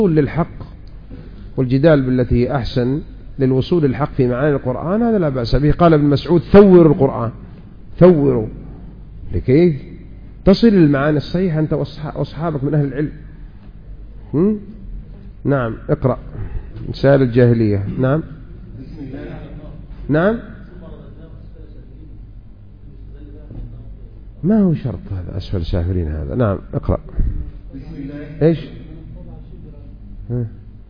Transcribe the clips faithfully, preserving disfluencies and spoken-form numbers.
للحق والجدال بالتي هي أحسن للوصول للحق في معاني القرآن، هذا لا بأس به. قال ابن مسعود: ثوروا القرآن، ثوروا، لكي تصل للمعاني الصحيحة أنت وأصحابك من أهل العلم. هم؟ نعم. اقرأ مسائل الجاهلية. نعم نعم ما هو شرط هذا أسفل سافلين هذا. نعم اقرأ. ايش ها؟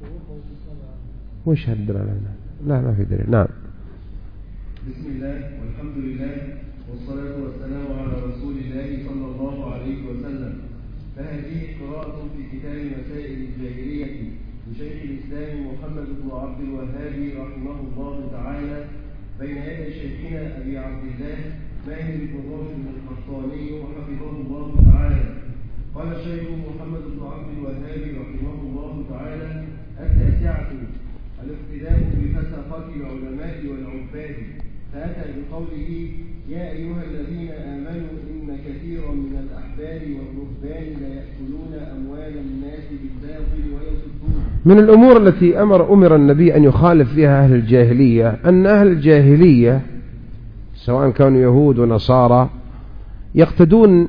وش هالدلالة؟ لا ما في دليل. نعم. بسم الله والحمد لله والصلاة والسلام على رسول الله صلى الله عليه وسلم. فهذه قراءة في كتاب مسائل الجاهلية لشيخ الإسلام محمد بن عبد الوهاب رحمه الله تعالى بين يدي شيخنا أبي عبد الله ماهر بن راشد القحطاني حفظه الله تعالى. قال الشيخ محمد بن عبد الوهاب رحمه الله تعالى: التاسعة الاقتداء بفسقة العلماء والعباد، فأتى بقوله: يا أيها الذين آمنوا إن كثيرا من الأحبار والرهبان ليأكلون أموال الناس بالباطل ويصدون. من الأمور التي أمر أمر النبي أن يخالف فيها أهل الجاهلية أن أهل الجاهلية سواء كانوا يهود ونصارى يقتدون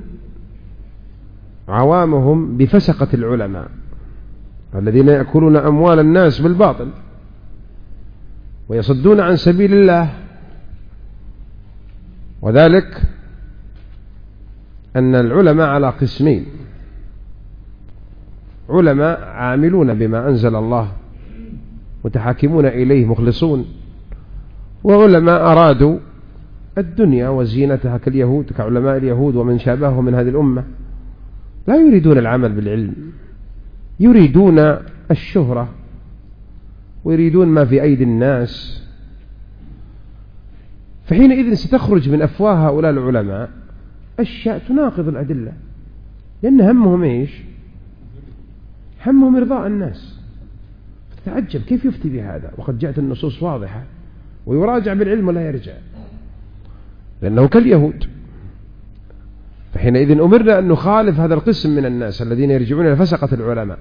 عوامهم بفسقة العلماء الذين يأكلون أموال الناس بالباطل ويصدون عن سبيل الله. وذلك أن العلماء على قسمين: علماء عاملون بما أنزل الله متحاكمون إليه مخلصون، وعلماء أرادوا الدنيا وزينتها كاليهود كعلماء اليهود ومن شابههم من هذه الأمة، لا يريدون العمل بالعلم، يريدون الشهرة ويريدون ما في أيدي الناس. فحينئذ ستخرج من أفواه هؤلاء العلماء أشياء تناقض الأدلة، لأن همهم إيش؟ همهم إرضاء الناس. فتتعجب كيف يفتي بهذا وقد جاءت النصوص واضحة، ويراجع بالعلم ولا يرجع لأنه كاليهود. فحينئذ أمرنا أن نخالف هذا القسم من الناس الذين يرجعون إلى فسقة العلماء.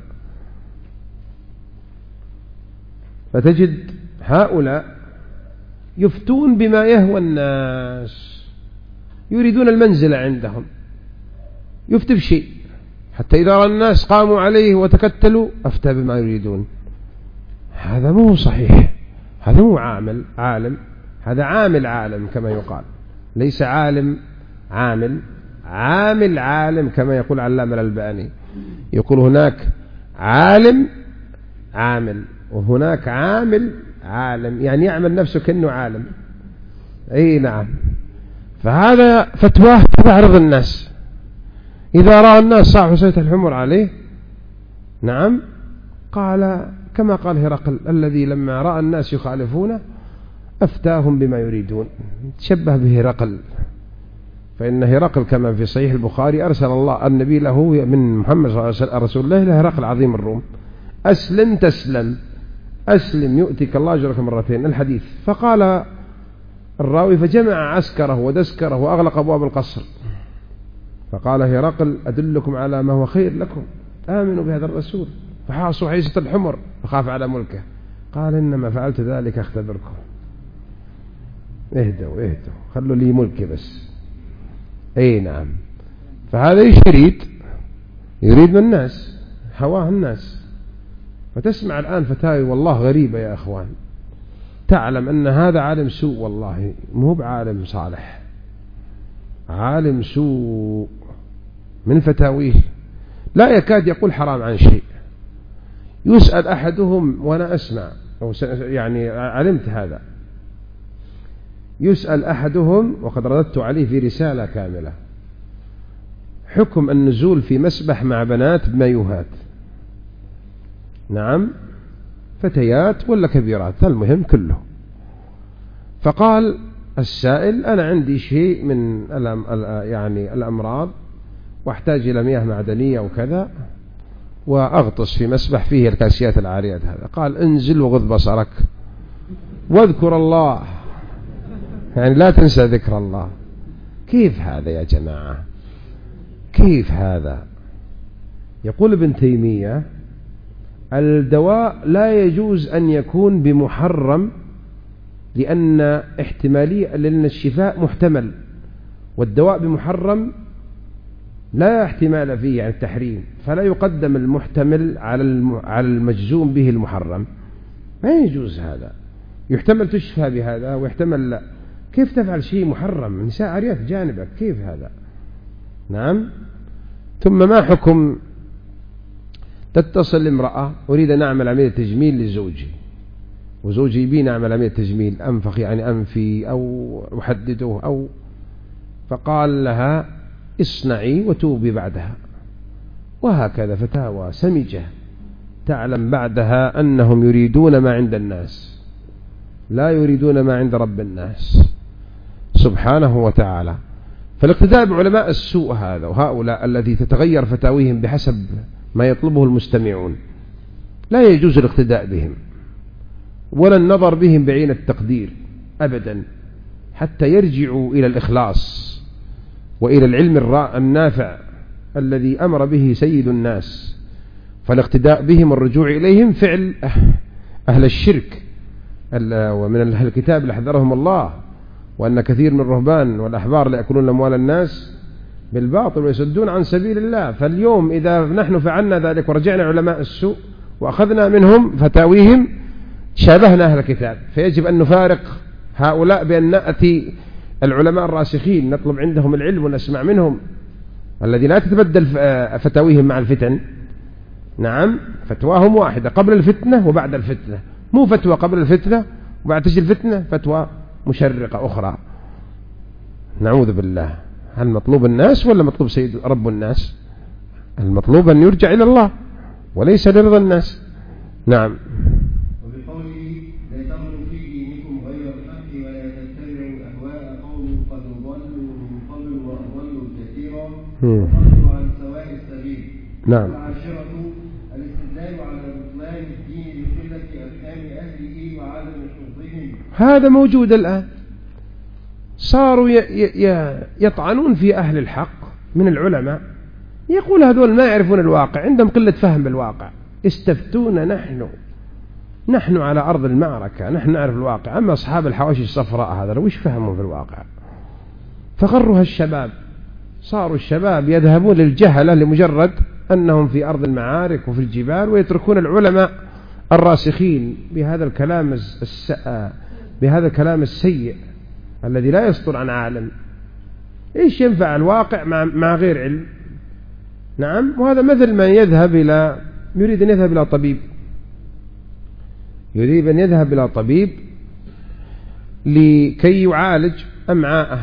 فتجد هؤلاء يفتون بما يهوى الناس، يريدون المنزل عندهم، يفتي بشيء حتى إذا رأى الناس قاموا عليه وتكتلوا أفتى بما يريدون. هذا مو صحيح، هذا مو عامل عالم، هذا عامل عالم كما يقال، ليس عالم عامل، عامل عالم كما يقول علامة الألباني. يقول هناك عالم عامل وهناك عامل عالم، يعني يعمل نفسه كأنه عالم. أي نعم. فهذا فتواه تعرض الناس، إذا رأى الناس صاحوا سيط الحمر عليه نعم قال كما قال هرقل الذي لما رأى الناس يخالفونه أفتاهم بما يريدون، تشبه بهرقل. فإن هرقل كما في صحيح البخاري أرسل الله النبي له من محمد صلى الله عليه وسلم رسول الله إلى هرقل عظيم الروم: أسلم تسلم، أسلم يؤتك الله أجرك مرتين، الحديث. فقال الراوي: فجمع عسكره ودسكره وأغلق أبواب القصر، فقال هرقل: أدلكم على ما هو خير لكم، آمنوا بهذا الرسول. فحاصوا حيسة الحمر فخاف على ملكه، قال: إنما فعلت ذلك أختبركم، اهدوا اهدوا خلوا لي ملكي بس. أي نعم. فهذا ايش يريد؟ يريد من الناس، هواه الناس. فتسمع الآن فتاوي والله غريبة يا أخوان، تعلم أن هذا عالم سوء، والله مو بعالم صالح، عالم سوء من فتاويه لا يكاد يقول حرام عن شيء. يسأل أحدهم وأنا أسمع أو يعني علمت هذا، يسأل أحدهم وقد رددت عليه في رسالة كاملة: حكم النزول في مسبح مع بنات بمايوهات، نعم فتيات ولا كبيرات، المهم كله. فقال السائل: أنا عندي شيء من يعني الأمراض واحتاج إلى مياه معدنية وكذا، وأغطس في مسبح فيه الكاسيات العاريات هذا. قال: انزل وغض بصرك واذكر الله، يعني لا تنسى ذكر الله. كيف هذا يا جماعة؟ كيف هذا؟ يقول ابن تيمية: الدواء لا يجوز أن يكون بمحرم، لأن احتمالية لأن الشفاء محتمل، والدواء بمحرم لا احتمال فيه يعني التحريم، فلا يقدم المحتمل على على المجزوم به المحرم، ما يجوز هذا. يحتمل تشفى بهذا ويحتمل لا. كيف تفعل شيء محرم؟ نساء عاريات جانبك، كيف هذا؟ نعم. ثم ما حكم تتصل امرأة أريد أن أعمل عملية تجميل لزوجي، وزوجي يبي نعمل عملية تجميل أنفخ يعني أنفي أو أحدده أو، فقال لها اصنعي وتوبي بعدها، وهكذا فتاوى سمجة تعلم بعدها أنهم يريدون ما عند الناس، لا يريدون ما عند رب الناس سبحانه وتعالى. فالاقتداء بعلماء السوء هذا وهؤلاء الذي تتغير فتاويهم بحسب ما يطلبه المستمعون، لا يجوز الاقتداء بهم ولا النظر بهم بعين التقدير أبدا، حتى يرجعوا إلى الإخلاص وإلى العلم النافع الذي أمر به سيد الناس. فالاقتداء بهم والرجوع إليهم فعل أهل الشرك، ومن أهل الكتاب لحذرهم الله، وأن كثير من الرهبان والأحبار ليأكلون أموال الناس بالباطل ويصدون عن سبيل الله. فاليوم إذا نحن فعلنا ذلك ورجعنا علماء السوء وأخذنا منهم فتاويهم شابهنا أهل الكتاب، فيجب أن نفارق هؤلاء بأن نأتي العلماء الراسخين نطلب عندهم العلم ونسمع منهم، الذي لا تتبدل فتاويهم مع الفتن. نعم، فتواهم واحدة قبل الفتنة وبعد الفتنة، مو فتوى قبل الفتنة وبعد تجي الفتنة فتوى مشرقة أخرى. نعوذ بالله. هل مطلوب الناس ولا مطلوب سيد رب الناس؟ المطلوب أن يرجع إلى الله وليس لرضا الناس. نعم. وبقوله لا تغلوا في دينكم غير الحق ولا تتبعوا أهواء قوم قد ضلوا من قبل وأضلوا كثيرا وضلوا عن سواء السبيل. نعم. العاشرة الاستدلال على بطلان الدين بقلة أفهام أهله وعدم حفظهم. هذا موجود الآن، صاروا يطعنون في أهل الحق من العلماء، يقول هذول ما يعرفون الواقع، عندهم قلة فهم بالواقع. استفتونا نحن نحن على أرض المعركة، نحن نعرف الواقع، أما أصحاب الحواشي الصفراء هذا وش فهموا في الواقع؟ فغرها الشباب، صاروا الشباب يذهبون للجهلة لمجرد أنهم في أرض المعارك وفي الجبال، ويتركون العلماء الراسخين بهذا الكلام الس... بهذا الكلام السيء الذي لا يصدر عن عالم. إيش ينفع الواقع مع, مع غير علم؟ نعم. وهذا مثل من يذهب إلى يريد أن يذهب إلى طبيب، يريد أن يذهب إلى طبيب لكي يعالج أمعاءه.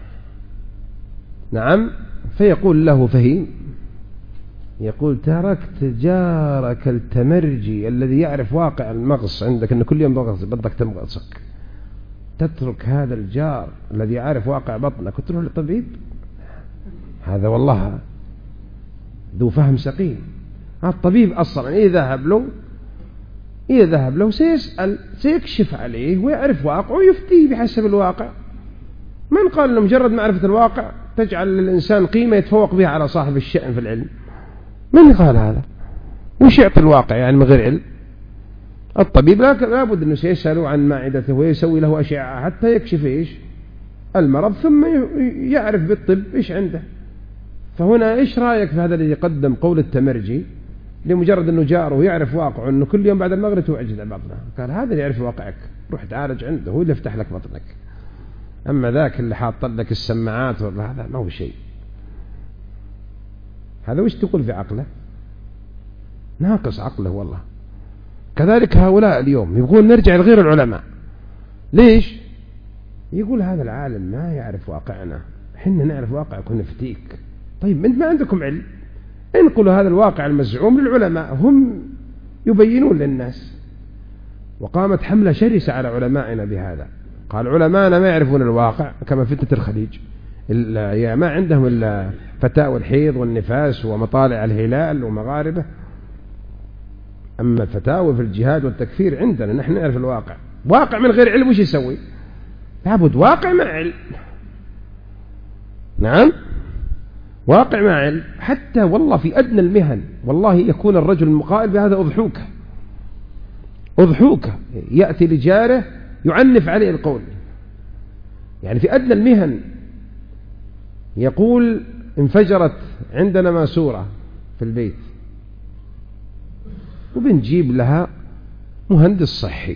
نعم. فيقول له فهيم، يقول تركت جارك التمرجي الذي يعرف واقع المغص عندك، أن كل يوم بغص بدك تمغصك، تترك هذا الجار الذي يعرف واقع بطنك وتروح للطبيب؟ هذا والله ذو فهم سقيم. الطبيب أصلا إذا ذهب له إذا ذهب له سيسأل سيكشف عليه ويعرف واقعه ويفتيه بحسب الواقع. من قال أنه مجرد معرفة الواقع تجعل للإنسان قيمة يتفوق بها على صاحب الشأن في العلم؟ من قال هذا؟ وش يعطي الواقع يعني من غير علم؟ الطبيب لابد أنه سيسأله عن معدته ويسوي له أشعة حتى يكشف إيش المرض، ثم يعرف بالطب إيش عنده. فهنا إيش رأيك في هذا الذي يقدم قول التمرجي لمجرد أنه جاره ويعرف واقعه أنه كل يوم بعد المغرب توعجز بطنه؟ قال هذا اللي يعرف واقعك، روح تعالج عنده، هو اللي يفتح لك بطنك. أما ذاك اللي حاط لك السماعات هذا ما هو شيء. هذا وش تقول في عقله؟ ناقص عقله والله. كذلك هؤلاء اليوم يبغون نرجع لغير العلماء. ليش؟ يقول هذا العالم ما يعرف واقعنا، حنا نعرف واقعك ونفتيك. طيب أنت ما عندكم علم، انقلوا هذا الواقع المزعوم للعلماء، هم يبينون للناس. وقامت حملة شرسة على علمائنا بهذا، قال علماءنا ما يعرفون الواقع كما فتنة الخليج، ما عندهم إلا فتاوى الحيض والنفاس ومطالع الهلال ومغاربه، أما الفتاوى في الجهاد والتكفير عندنا نحن نعرف الواقع. واقع من غير علم وش يسوي؟ لابد واقع مع علم. نعم، واقع مع علم. حتى والله في أدنى المهن والله يكون الرجل المقائل بهذا أضحوكه، أضحوك، يأتي لجاره يعنف عليه القول. يعني في أدنى المهن يقول انفجرت عندنا ماسورة في البيت وبنجيب لها مهندس صحي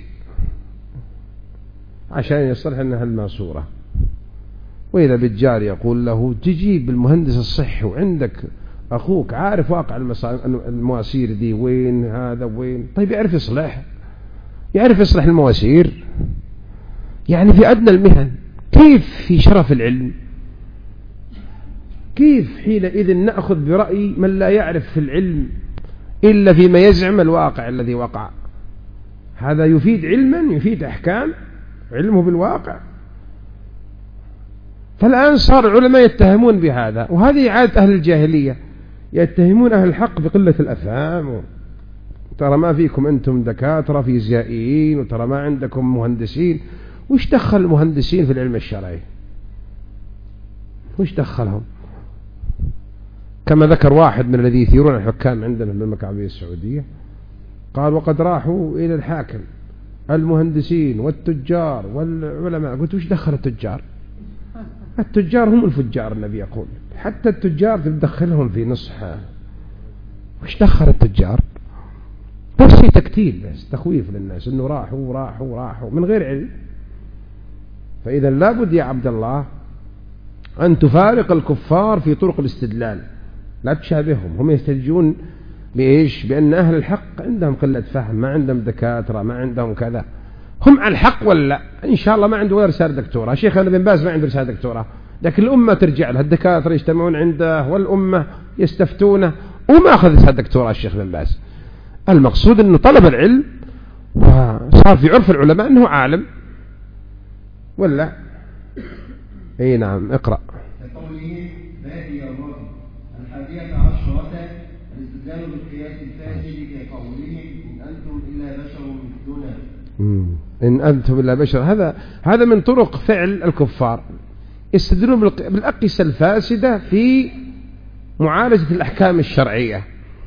عشان يصلح لنا الماسورة، وإذا بالجار يقول له تجيب المهندس الصحي وعندك أخوك عارف واقع المواسير دي وين هذا وين، طيب يعرف يصلح يعرف يصلح المواسير. يعني في أدنى المهن كيف في شرف العلم، كيف حينئذ نأخذ برأي من لا يعرف في العلم إلا فيما يزعم الواقع الذي وقع. هذا يفيد علما، يفيد أحكام، علمه بالواقع. فالآن صار العلماء يتهمون بهذا، وهذه عادة أهل الجاهلية، يتهمون أهل الحق بقلة الأفهام، ترى ما فيكم أنتم دكاترة فيزيائيين، وترى ما عندكم مهندسين. وش دخل المهندسين في العلم الشرعي؟ وش دخلهم؟ كما ذكر واحد من الذي يثيرون الحكام عندنا في المملكة العربية السعودية، قال وقد راحوا إلى الحاكم المهندسين والتجار والعلماء. قلت وش دخل التجار؟ التجار هم الفجار، النبي يقول حتى التجار تدخلهم في نصحة. وش دخل التجار؟ بس تكتيل، بس تخويف للناس انه راحوا راحوا راحوا من غير علم. فإذا لابد يا عبد الله أن تفارق الكفار في طرق الاستدلال، لا تشابههم. هم يستدلون بإيش؟ بأن أهل الحق عندهم قلة فهم، ما عندهم دكاترة، ما عندهم كذا. هم على الحق ولا إن شاء الله ما عنده ولا رسالة دكتوراه. شيخنا بن باز ما عنده رسالة دكتوراه، لكن الأمة ترجع لها، الدكاترة يجتمعون عنده والأمة يستفتونه، وما أخذ رسالة دكتوراه الشيخ بن باز. المقصود أنه طلب العلم وصار في عرف العلماء أنه عالم ولا. اي نعم اقرأ. كقوله بادي الرأي. الحادية عشرة الاستدلال بالقياس الفاسد كقولهم إن أنتم إلا بشر مثلنا. إن أنتم إلا بشر، هذا هذا من طرق فعل الكفار، يستدلون بالأقيسة الفاسدة في معالجة الأحكام الشرعية.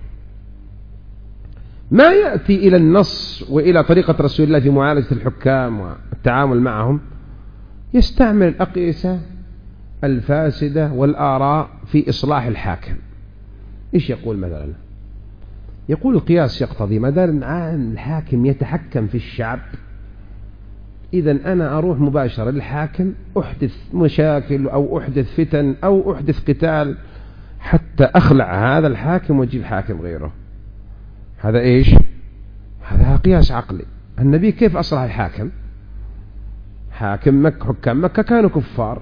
ما يأتي إلى النص وإلى طريقة رسول الله في معالجة الحكام والتعامل معهم، يستعمل الأقيسة الفاسدة والآراء في إصلاح الحاكم. إيش يقول مثلا؟ يقول القياس يقتضي مثلا الحاكم يتحكم في الشعب، إذا أنا أروح مباشرة للحاكم أحدث مشاكل أو أحدث فتن أو أحدث قتال حتى أخلع هذا الحاكم وأجيب حاكم غيره. هذا إيش؟ هذا قياس عقلي. النبي كيف أصلح الحاكم؟ حاكم مكة، حكام مكة كانوا كفار،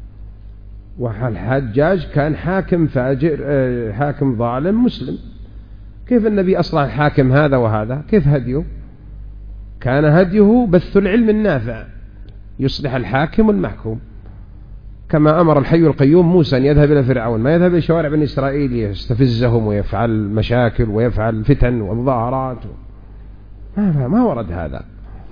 والحجاج كان حاكم فاجر، حاكم ظالم مسلم. كيف النبي أصلح الحاكم هذا وهذا؟ كيف هديه؟ كان هديه بث العلم النافع يصلح الحاكم والمحكوم، كما أمر الحي القيوم موسى أن يذهب إلى فرعون، ما يذهب إلى شوارع بني إسرائيل يستفزهم ويفعل مشاكل ويفعل فتن ومظاهرات، ما, ما ورد هذا.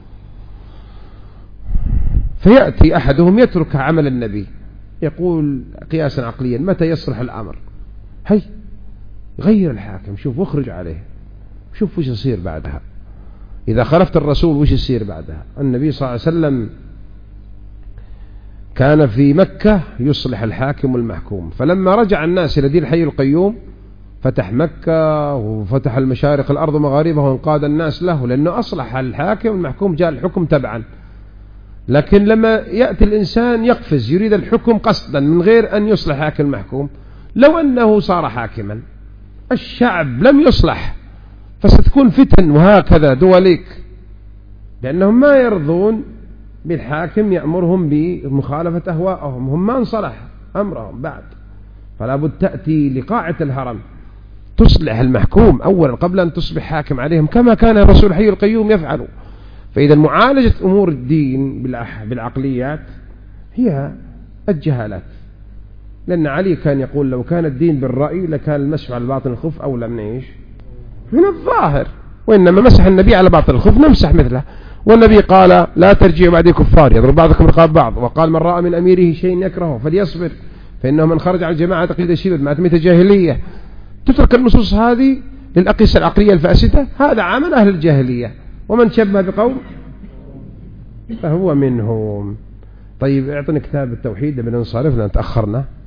فيأتي أحدهم يترك عمل النبي، يقول قياسا عقليا متى يصلح الأمر؟ هي غير الحاكم، شوف واخرج عليه، شوف وش يصير بعدها. إذا خلفت الرسول وش يصير بعدها؟ النبي صلى الله عليه وسلم كان في مكة يصلح الحاكم والمحكوم، فلما رجع الناس إلى دين الحي القيوم فتح مكة وفتح المشارق الأرض ومغاربها وانقاد الناس له، لأنه أصلح الحاكم والمحكوم، جاء الحكم تبعا. لكن لما يأتي الإنسان يقفز يريد الحكم قصدا من غير أن يصلح حاكم المحكوم، لو أنه صار حاكما الشعب لم يصلح فستكون فتن وهكذا دواليك، لأنهم ما يرضون بالحاكم يأمرهم بمخالفة أهواءهم، هم ما انصلح أمرهم بعد. فلا بد تأتي لقاعة الهرم تصلح المحكوم أولا قبل أن تصبح حاكم عليهم، كما كان الرسول الحي القيوم يفعل. فإذا معالجة أمور الدين بالعقليات هي الجهالات، لأن علي كان يقول لو كان الدين بالرأي لكان المسح على باطن الخف أولى من إيش؟ من الظاهر، وإنما مسح النبي على باطن الخف نمسح مثله. والنبي قال لا ترجعوا بعدي كفار يضرب بعضكم رقاب بعض، وقال من رأى من أميره شيء يكرهه فليصبر فإنه من خرج على الجماعة تقليد الشباب مع تميت الجاهلية. تترك النصوص هذه للأقيسة العقلية الفاسدة، هذا عمل أهل الجاهلية، ومن شبه بقوم فهو منهم. طيب اعطني كتاب التوحيد قبل ننصرف لأن تأخرنا.